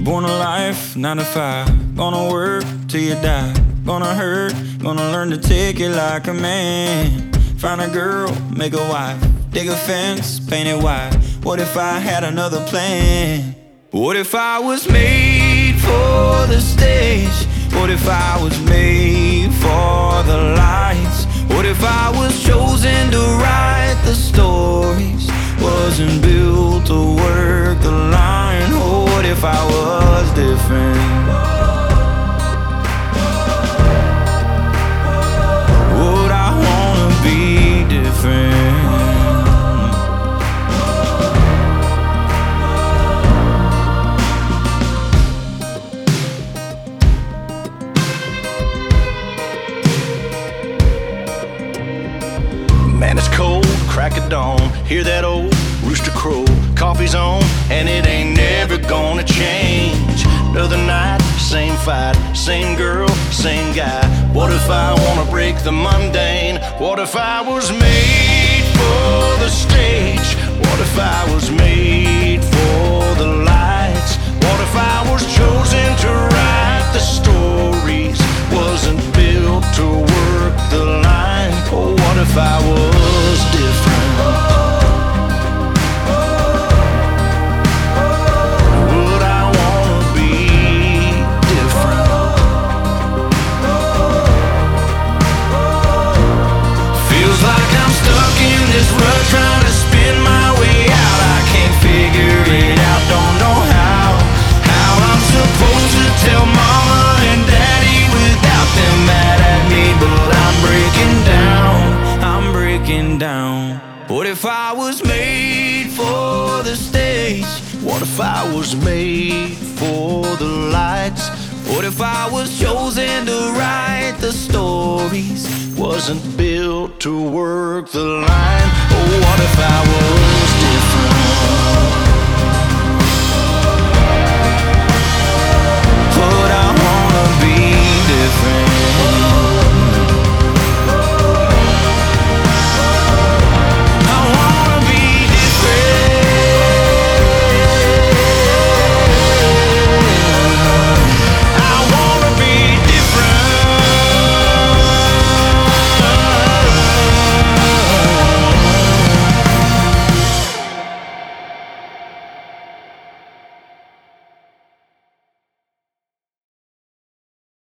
Born alive, 9 to 5. Gonna work till you die. Gonna hurt, gonna learn to take it like a man. Find a girl, make a wife. Dig a fence, paint it white. What if I had another plan? What if I was made for the stage? What if I was made for the lights? What if I was chosen to write the stories? Wasn't built to work the line. Oh, what if I was different? Would I wanna be different? Man, it's cold, crack of dawn. Hear that old rooster crow. Coffee's on, and it ain't never gonna change. Another night, same fight, same girl, same guy. What if I wanna break the mundane? What if I was made for the stage? What if I was made for the lights? What if I was chosen to write the stories? Wasn't built to work the line. Oh, what if I was different? Would I wanna be different? Feels like I'm stuck in this rut, trying to spin my way out. I can't figure it out, don't know how I'm supposed to tell mama and daddy without them mad at me. But I'm breaking down, I'm breaking down. What if I was made for the stage? What if I was made for the lights? What if I was chosen to write the stories? Wasn't built to work the line. Oh, what if I was